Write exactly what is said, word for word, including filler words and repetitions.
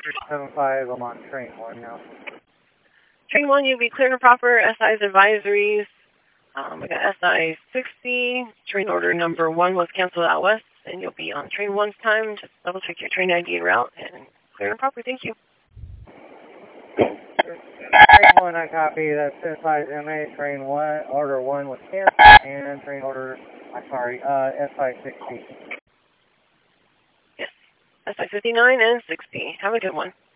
seven five, I'm on train one now. Train one, you'll be clear and proper, S I's advisories. Um, we got S I sixty, train order number one was canceled out west, and you'll be on train one's time. Just double check your train I D and route, and clear and proper, thank you. Train one, I copy, that's S I M A, train one, order one was canceled, and train order, I'm sorry, uh, S I sixty. Yes, S I fifty-nine and sixty. Have a good one.